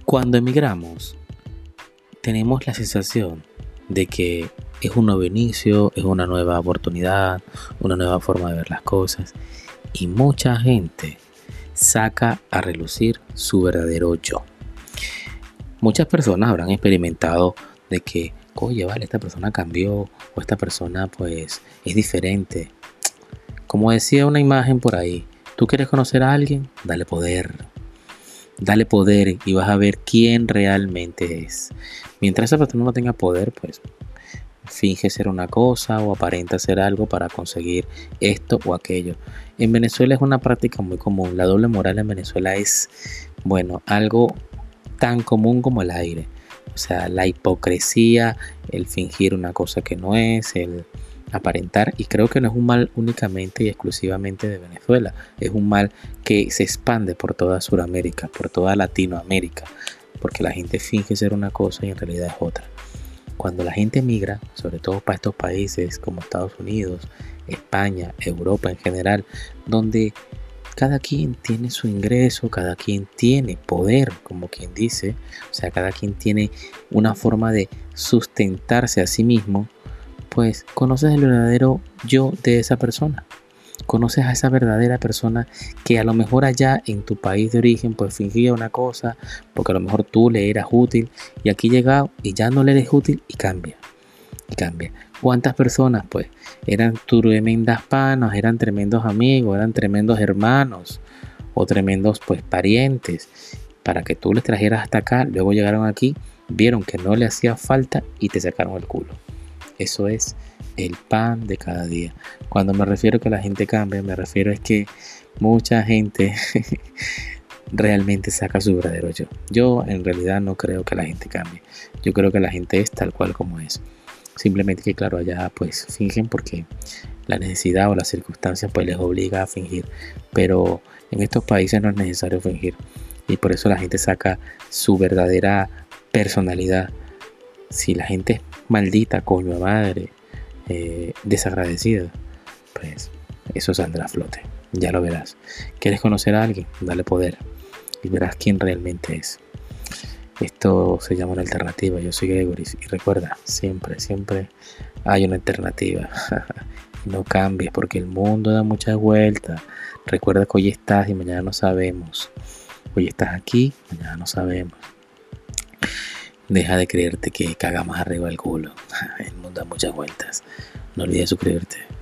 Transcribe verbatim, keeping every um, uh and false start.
Cuando emigramos, tenemos la sensación de que es un nuevo inicio, es una nueva oportunidad, una nueva forma de ver las cosas. Y mucha gente saca a relucir su verdadero yo. Muchas personas habrán experimentado de que, oye, vale, esta persona cambió o esta persona pues es diferente. Como decía una imagen por ahí, ¿tú quieres conocer a alguien? Dale poder. Dale poder y vas a ver quién realmente es. Mientras esa persona no tenga poder, pues finge ser una cosa o aparenta ser algo para conseguir esto o aquello. En Venezuela es una práctica muy común. La doble moral en Venezuela es, bueno, algo tan común como el aire. O sea, la hipocresía, el fingir una cosa que no es, el aparentar, y creo que no es un mal únicamente y exclusivamente de Venezuela, es un mal que se expande por toda Sudamérica, por toda Latinoamérica, porque la gente finge ser una cosa y en realidad es otra. Cuando la gente migra, sobre todo para estos países como Estados Unidos, España, Europa en general, donde cada quien tiene su ingreso, cada quien tiene poder, como quien dice, o sea, cada quien tiene una forma de sustentarse a sí mismo, pues conoces el verdadero yo de esa persona. Conoces a esa verdadera persona que a lo mejor allá en tu país de origen pues fingía una cosa, porque a lo mejor tú le eras útil y aquí llega y ya no le eres útil y cambia. Y cambia. ¿Cuántas personas pues eran tremendas panas, eran tremendos amigos, eran tremendos hermanos o tremendos pues parientes para que tú les trajeras hasta acá, luego llegaron aquí, vieron que no le hacía falta y te sacaron el culo? Eso es el pan de cada día. Cuando me refiero a que la gente cambia, me refiero a que mucha gente realmente saca su verdadero yo. Yo en realidad no creo que la gente cambie. Yo creo que la gente es tal cual como es. Simplemente que claro, allá pues fingen porque la necesidad o las circunstancias pues les obliga a fingir. Pero en estos países no es necesario fingir. Y por eso la gente saca su verdadera personalidad. Si la gente es maldita, coño de madre, eh, desagradecida, pues eso saldrá a flote. Ya lo verás. ¿Quieres conocer a alguien? Dale poder y verás quién realmente es. Esto se llama una alternativa. Yo soy Gregoris y recuerda, siempre, siempre hay una alternativa. No cambies porque el mundo da muchas vueltas. Recuerda que hoy estás y mañana no sabemos. Hoy estás aquí, mañana no sabemos. Deja de creerte que caga más arriba el culo. El mundo da muchas vueltas. No olvides suscribirte.